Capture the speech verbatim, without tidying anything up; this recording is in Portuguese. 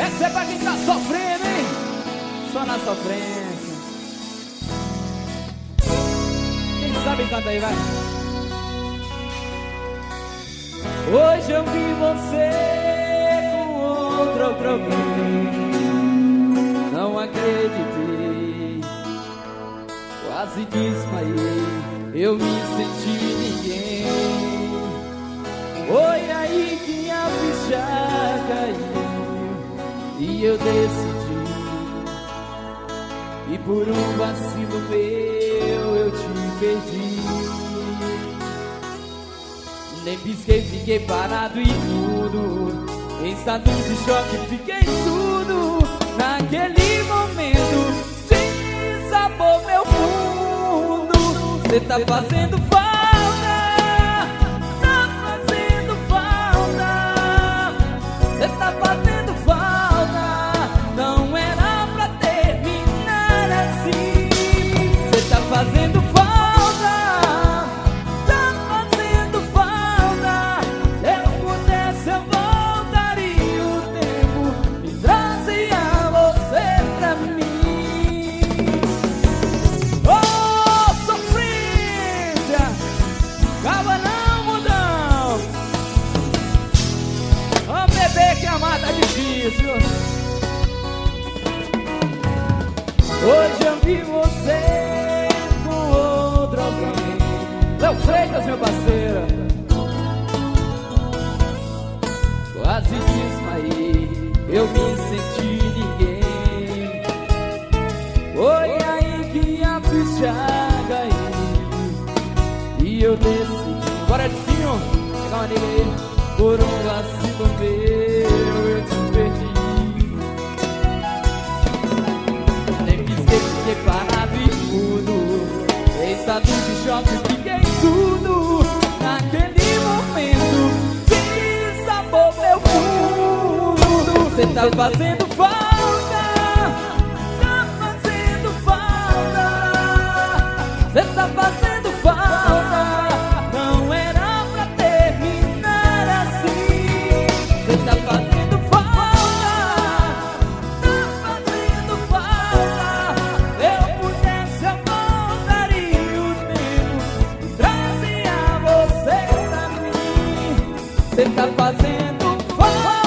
Essa é pra quem tá sofrendo, hein? Só na sofrência. Quem sabe canta aí, vai. Hoje eu vi você com outro, outro alguém. Não acreditei, quase desmaiei. Eu me senti ninguém. Foi aí que a ficha caiu e eu decidi. E por um vacilo meu eu te perdi. Nem pisquei, fiquei parado e tudo. Em estado de choque fiquei surdo. Naquele momento desabou meu fundo. Cê tá fazendo falta, tá fazendo falta. Cê tá fazendo falta. Não era pra terminar assim. Cê tá fazendo falta. Hoje eu vi você com outro alguém. Léo Freitas, meu parceiro. Quase desmaiei, eu me senti ninguém. Foi aí que a ficha caiu e eu decidi. Bora de cima, pegar uma nega aí. Por um vacilo meu eu te perdi. Fiquei parado e mudo. Em estado de choque fiquei tudo. Naquele momento desabou meu fundo. Cê tá fazendo falta, tá fazendo falta. Cê tá fazendo falta. Não era pra terminar assim. Cê tá fazendo falta, tá fazendo falta. Eu pudesse eu voltaria o tempo e trazia você pra mim. Cê tá fazendo falta.